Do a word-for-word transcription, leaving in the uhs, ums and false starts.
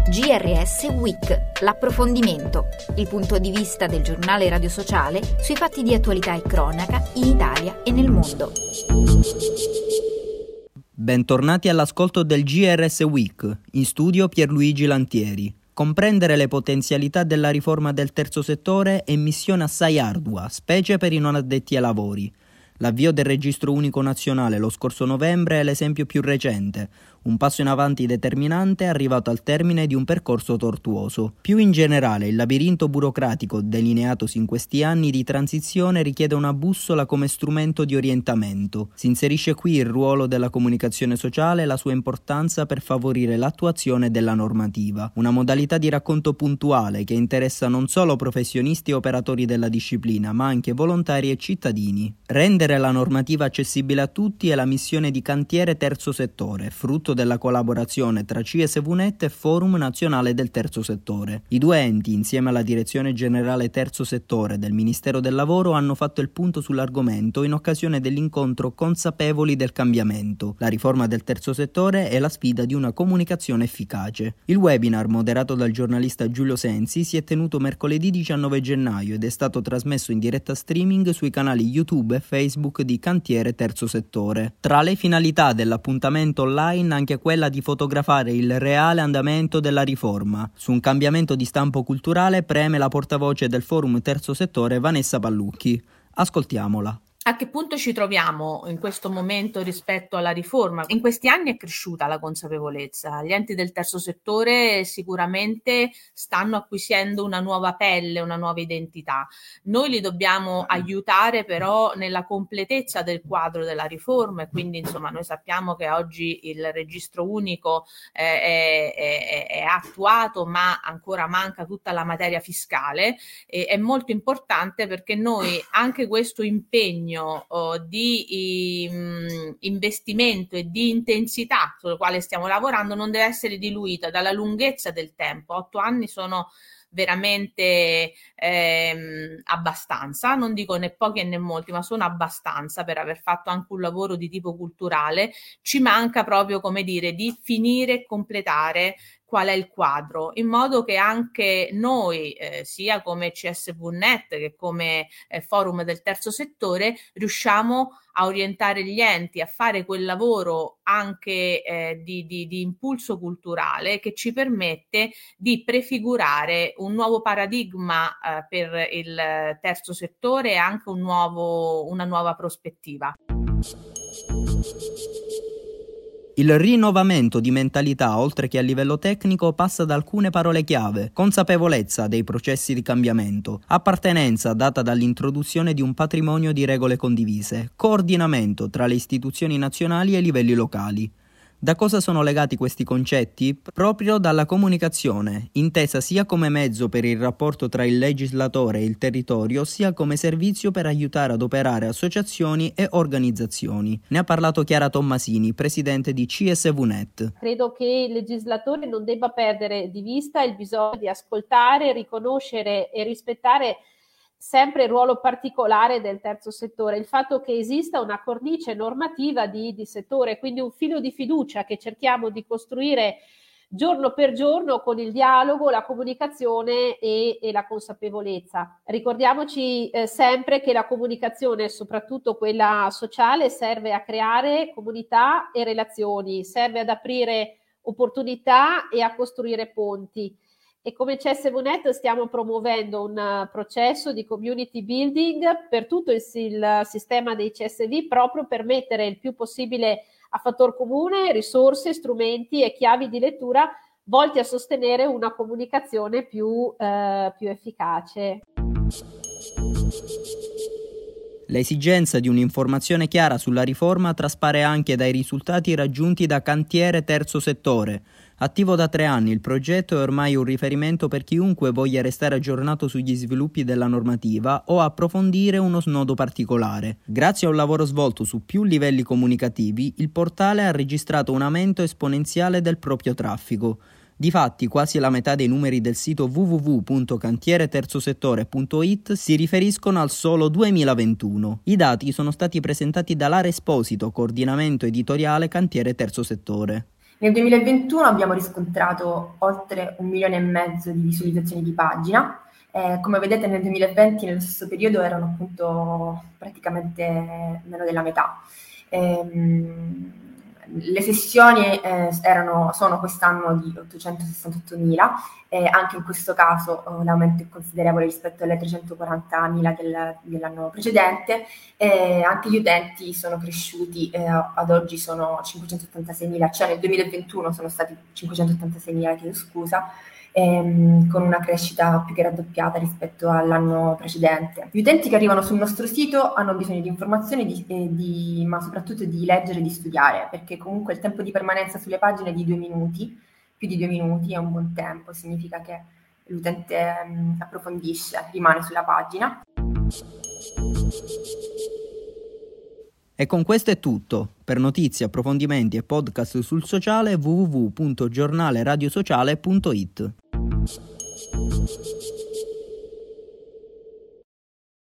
G R S Week, l'approfondimento, il punto di vista del giornale radio sociale sui fatti di attualità e cronaca in Italia e nel mondo. Bentornati all'ascolto del G R S Week, in studio Pierluigi Lantieri. Comprendere le potenzialità della riforma del terzo settore è missione assai ardua, specie per i non addetti ai lavori. L'avvio del registro unico nazionale lo scorso novembre è l'esempio più recente, un passo in avanti determinante arrivato al termine di un percorso tortuoso. Più in generale, il labirinto burocratico delineatosi in questi anni di transizione richiede una bussola come strumento di orientamento. Si inserisce qui il ruolo della comunicazione sociale e la sua importanza per favorire l'attuazione della normativa, una modalità di racconto puntuale che interessa non solo professionisti e operatori della disciplina, ma anche volontari e cittadini. Rendere la normativa accessibile a tutti è la missione di Cantiere Terzo Settore, frutto della collaborazione tra C S V Net e Forum Nazionale del Terzo Settore. I due enti, insieme alla Direzione Generale Terzo Settore del Ministero del Lavoro, hanno fatto il punto sull'argomento in occasione dell'incontro Consapevoli del Cambiamento. La riforma del terzo settore è la sfida di una comunicazione efficace. Il webinar, moderato dal giornalista Giulio Sensi, si è tenuto mercoledì diciannove gennaio ed è stato trasmesso in diretta streaming sui canali YouTube e Facebook di Cantiere Terzo Settore. Tra le finalità dell'appuntamento online anche quella di fotografare il reale andamento della riforma. Su un cambiamento di stampo culturale preme la portavoce del Forum Terzo Settore Vanessa Pallucchi. Ascoltiamola. A che punto ci troviamo in questo momento rispetto alla riforma? In questi anni è cresciuta la consapevolezza. Gli enti del terzo settore sicuramente stanno acquisendo una nuova pelle, una nuova identità. Noi li dobbiamo aiutare però nella completezza del quadro della riforma e quindi insomma noi sappiamo che oggi il registro unico eh, è, è, è attuato, ma ancora manca tutta la materia fiscale e è molto importante perché noi anche questo impegno di um, investimento e di intensità sul quale stiamo lavorando non deve essere diluita dalla lunghezza del tempo. Otto anni sono veramente ehm, abbastanza, non dico né pochi né molti, ma sono abbastanza per aver fatto anche un lavoro di tipo culturale. Ci manca proprio, come dire, di finire e completare qual è il quadro, in modo che anche noi, eh, sia come C S V Net che come eh, Forum del Terzo Settore, riusciamo a orientare gli enti, a fare quel lavoro anche eh, di, di, di impulso culturale che ci permette di prefigurare un nuovo paradigma eh, per il terzo settore e anche un nuovo, una nuova prospettiva. Il rinnovamento di mentalità, oltre che a livello tecnico, passa da alcune parole chiave: consapevolezza dei processi di cambiamento, appartenenza data dall'introduzione di un patrimonio di regole condivise, coordinamento tra le istituzioni nazionali e i livelli locali. Da cosa sono legati questi concetti? Proprio dalla comunicazione, intesa sia come mezzo per il rapporto tra il legislatore e il territorio, sia come servizio per aiutare ad operare associazioni e organizzazioni. Ne ha parlato Chiara Tommasini, presidente di C S V Net. Credo che il legislatore non debba perdere di vista il bisogno di ascoltare, riconoscere e rispettare sempre il ruolo particolare del terzo settore, il fatto che esista una cornice normativa di, di settore, quindi un filo di fiducia che cerchiamo di costruire giorno per giorno con il dialogo, la comunicazione e, e la consapevolezza. Ricordiamoci eh, sempre che la comunicazione, soprattutto quella sociale, serve a creare comunità e relazioni, serve ad aprire opportunità e a costruire ponti. E come C S V Net stiamo promuovendo un processo di community building per tutto il, il sistema dei C S V, proprio per mettere il più possibile a fattor comune risorse, strumenti e chiavi di lettura volti a sostenere una comunicazione più, eh, più efficace. L'esigenza di un'informazione chiara sulla riforma traspare anche dai risultati raggiunti da Cantiere Terzo Settore. Attivo da tre anni, il progetto è ormai un riferimento per chiunque voglia restare aggiornato sugli sviluppi della normativa o approfondire uno snodo particolare. Grazie a un lavoro svolto su più livelli comunicativi, il portale ha registrato un aumento esponenziale del proprio traffico. Difatti, quasi la metà dei numeri del sito w w w punto cantiere terzo settore punto i t si riferiscono al solo duemilaventuno. I dati sono stati presentati da Lara Esposito, coordinamento editoriale Cantiere Terzo Settore. Nel duemilaventuno abbiamo riscontrato oltre un milione e mezzo di visualizzazioni di pagina. Eh, come vedete nel duemilaventi, nello stesso periodo, erano appunto praticamente meno della metà. Ehm, le sessioni eh, erano, sono quest'anno di ottocentosessantottomila, e anche in questo caso eh, l'aumento è considerevole rispetto alle trecentoquarantamila del, dell'anno precedente. Eh, anche gli utenti sono cresciuti, eh, ad oggi sono cinquecentottantaseimila, cioè nel duemilaventuno sono stati cinquecentottantaseimila, chiedo scusa, ehm, con una crescita più che raddoppiata rispetto all'anno precedente. Gli utenti che arrivano sul nostro sito hanno bisogno di informazioni, di, eh, di, ma soprattutto di leggere e di studiare, perché comunque il tempo di permanenza sulle pagine è di due minuti, più di due minuti è un buon tempo, significa che l'utente ehm, approfondisce, rimane sulla pagina. E con questo è tutto. Per notizie, approfondimenti e podcast sul sociale w w w punto giornale radio sociale punto i t.